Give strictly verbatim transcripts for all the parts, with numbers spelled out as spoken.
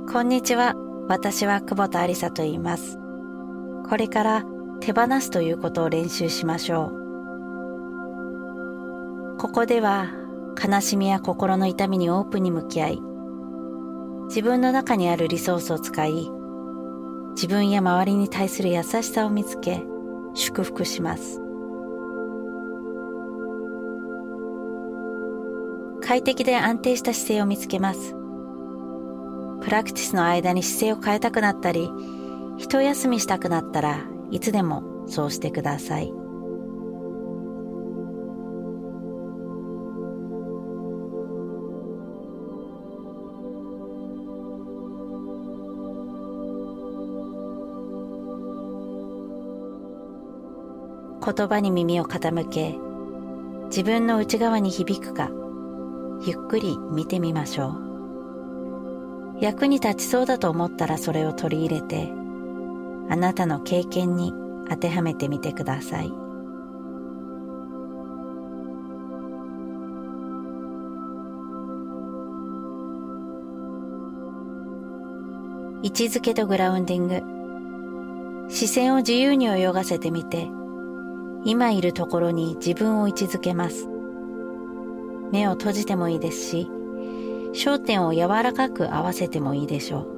こんにちは。私は久保田ありさと言います。これから手放すということを練習しましょう。ここでは悲しみや心の痛みにオープンに向き合い、自分の中にあるリソースを使い、自分や周りに対する優しさを見つけ、祝福します。快適で安定した姿勢を見つけます。プラクティスの間に姿勢を変えたくなったり、一休みしたくなったらいつでもそうしてください。言葉に耳を傾け、自分の内側に響くか、ゆっくり見てみましょう。役に立ちそうだと思ったらそれを取り入れて、あなたの経験に当てはめてみてください。位置づけとグラウンディング。視線を自由に泳がせてみて、今いるところに自分を位置づけます。目を閉じてもいいですし、焦点を柔らかく合わせてもいいでしょう。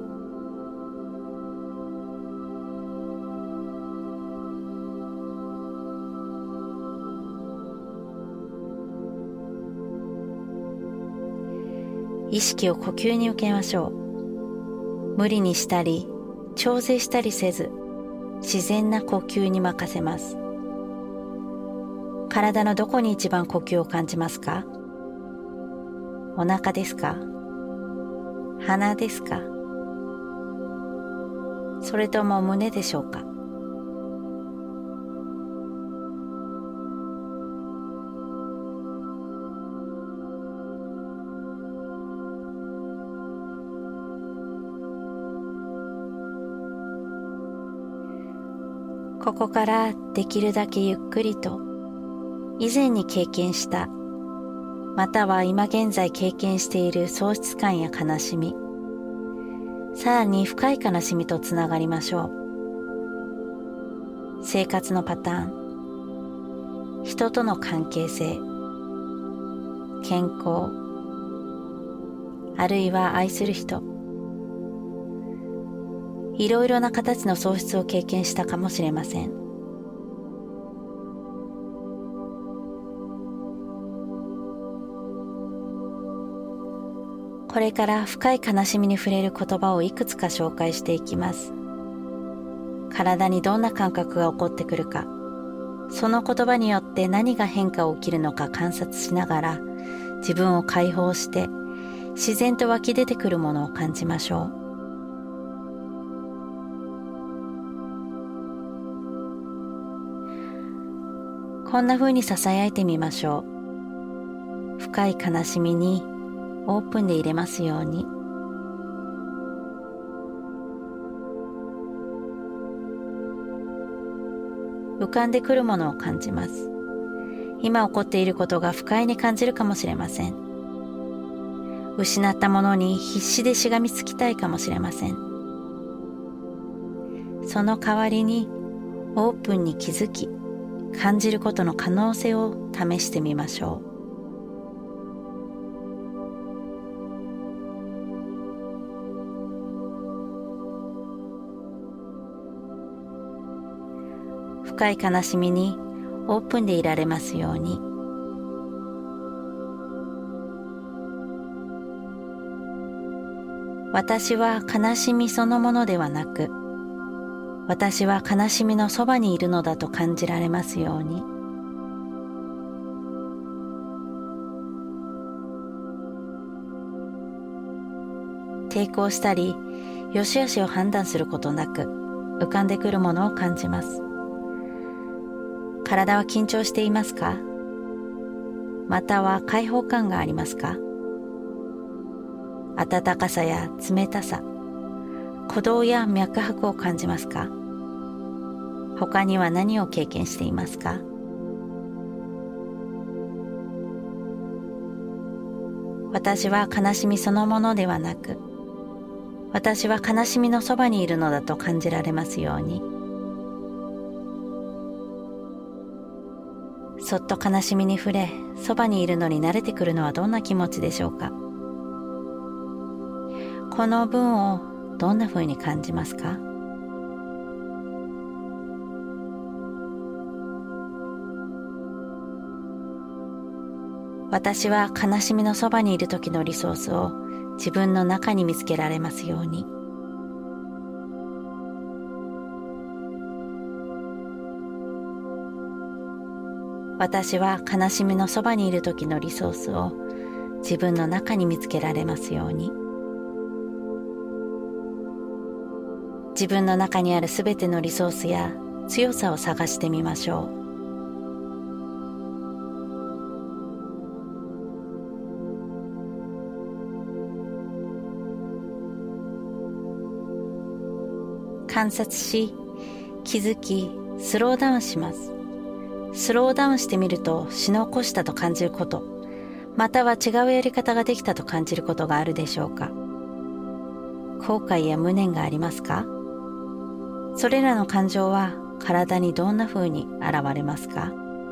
意識を呼吸に受けましょう。無理にしたり、調整したりせず、自然な呼吸に任せます。体のどこに一番呼吸を感じますか？お腹ですか？鼻ですか？それとも胸でしょうか？ここからできるだけゆっくりと以前に経験したまたは今現在経験している喪失感や悲しみ、さらに深い悲しみとつながりましょう。生活のパターン、人との関係性、健康、あるいは愛する人、いろいろな形の喪失を経験したかもしれません。これから深い悲しみに触れる言葉をいくつか紹介していきます。体にどんな感覚が起こってくるか、その言葉によって何が変化を起きるのか観察しながら、自分を解放して自然と湧き出てくるものを感じましょう。こんな風に囁いてみましょう。深い悲しみにオープンで入れますように。浮かんでくるものを感じます。今起こっていることが不快に感じるかもしれません。失ったものに必死でしがみつきたいかもしれません。その代わりにオープンに気づき、感じることの可能性を試してみましょう。深い悲しみにオープンでいられますように。私は悲しみそのものではなく、私は悲しみのそばにいるのだと感じられますように。抵抗したり、良し悪しを判断することなく、浮かんでくるものを感じます。体は緊張していますか？または開放感がありますか？温かさや冷たさ、鼓動や脈拍を感じますか？他には何を経験していますか？私は悲しみそのものではなく、 私は悲しみのそばにいるのだと感じられますように。そっと悲しみに触れ、そばにいるのに慣れてくるのはどんな気持ちでしょうか。この文をどんな風に感じますか？私は悲しみのそばにいる時のリソースを自分の中に見つけられますように。私は悲しみのそばにいる時のリソースを自分の中に見つけられますように。自分の中にあるすべてのリソースや強さを探してみましょう。観察し、気づき、スローダウンします。スローダウンしてみるとし残したと感じること、または違うやり方ができたと感じることがあるでしょうか。後悔や無念がありますか？それらの感情は体にどんな風に現れますか？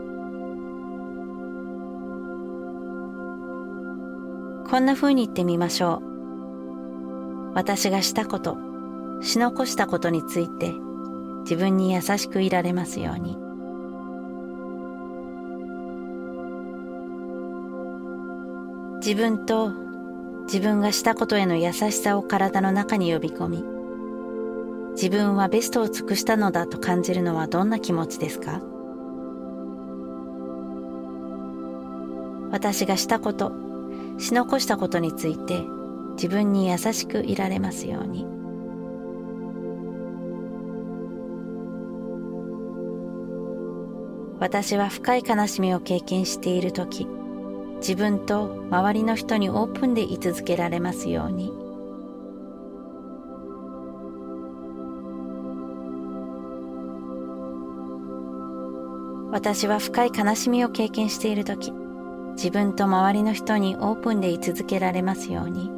こんな風に言ってみましょう。私がしたこと、し残したことについて自分に優しくいられますように。自分と自分がしたことへの優しさを体の中に呼び込み、自分はベストを尽くしたのだと感じるのはどんな気持ちですか？私がしたこと、し残したことについて自分に優しくいられますように。私は深い悲しみを経験しているとき、自分と周りの人にオープンで居続けられますように。私は深い悲しみを経験しているとき、自分と周りの人にオープンで居続けられますように。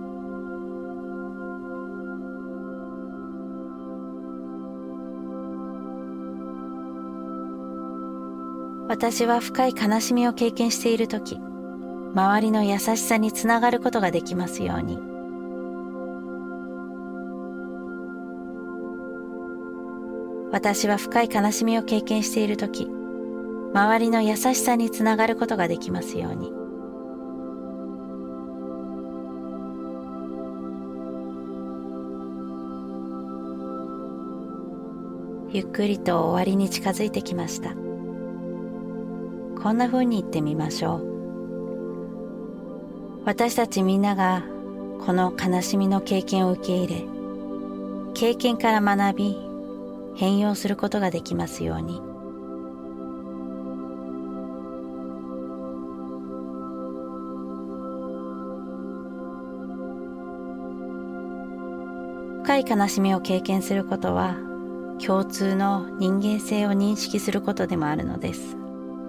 私は深い悲しみを経験しているとき、周りの優しさにつながることができますように。私は深い悲しみを経験しているとき、周りの優しさにつながることができますように。ゆっくりと終わりに近づいてきました。こんな風に言ってみましょう。私たちみんながこの悲しみの経験を受け入れ、経験から学び、変容することができますように。深い悲しみを経験することは、共通の人間性を認識することでもあるのです。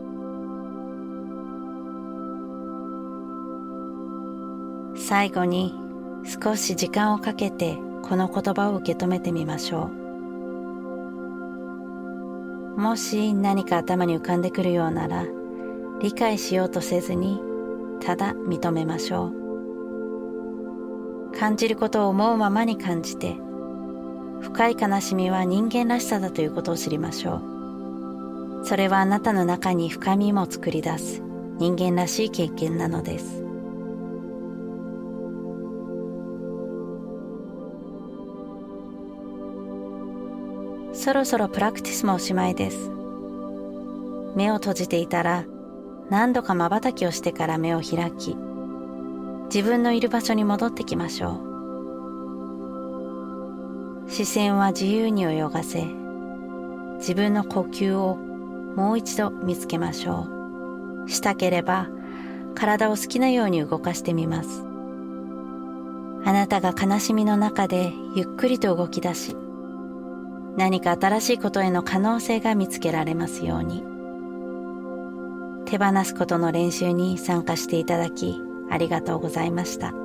最後に少し時間をかけてこの言葉を受け止めてみましょう。もし何か頭に浮かんでくるようなら、理解しようとせずにただ認めましょう。感じることを思うままに感じて、深い悲しみは人間らしさだということを知りましょう。それはあなたの中に深みも作り出す人間らしい経験なのです。そろそろプラクティスもおしまいです。目を閉じていたら何度か瞬きをしてから目を開き、自分のいる場所に戻ってきましょう。視線は自由に泳がせ、自分の呼吸をもう一度見つけましょう。したければ体を好きなように動かしてみます。あなたが悲しみの中でゆっくりと動き出し、何か新しいことへの可能性が見つけられますように。手放すことの練習に参加していただきありがとうございました。